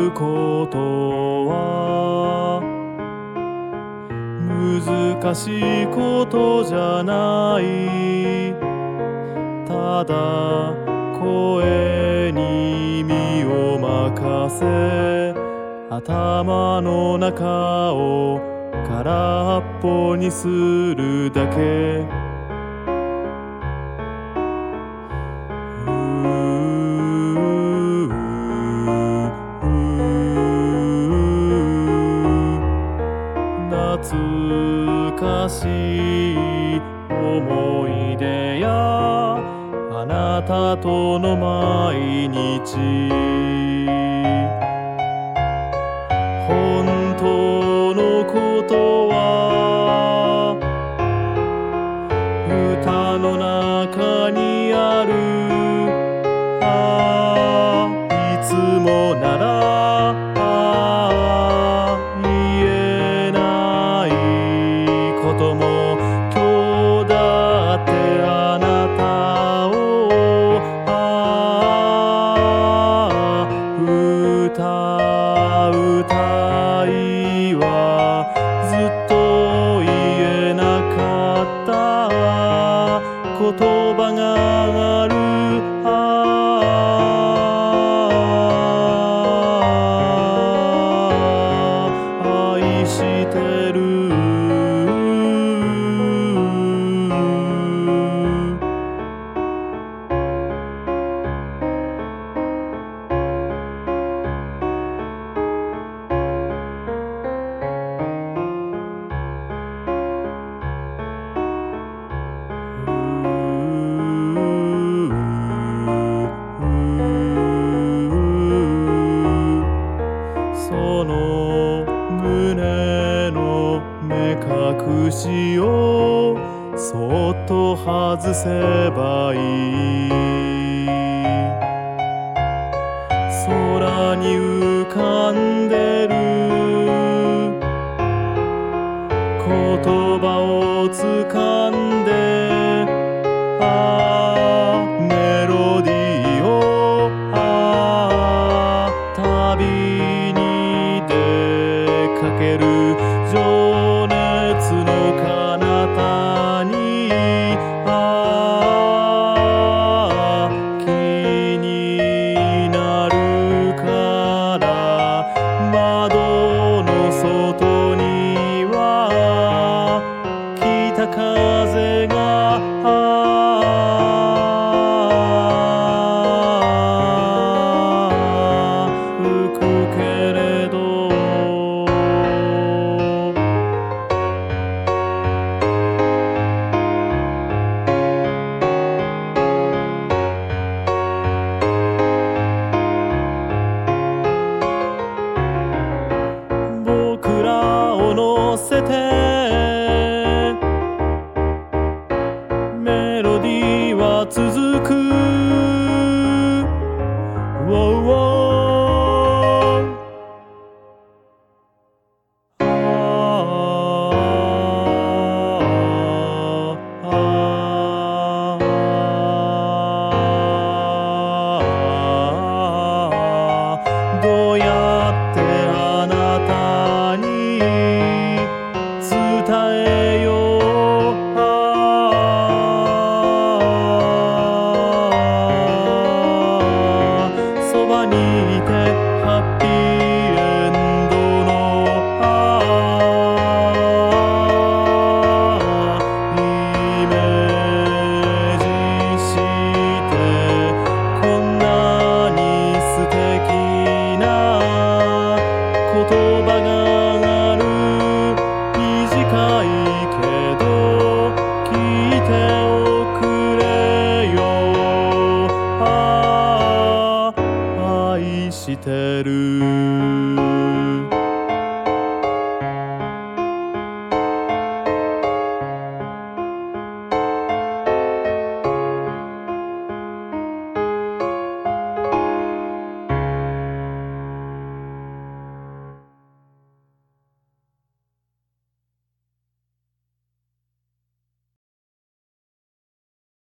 うことは難しいことじゃない。ただ声に身を任せ、頭の中を空っぽにするだけ。懐かしい思い出やあなたとの毎日、本当のことは歌の中にある。いつもなら言えないことも、今日だってあなたを歌いはずっと言えなかった言葉がある。愛してる。その胸の目隠しをそっと外せばいい。空に浮かんでる言葉をつかんで、メロディーを旅に出かける。情熱の彼方に気になるから、窓の外には北風が吹くけれど、僕らを乗せて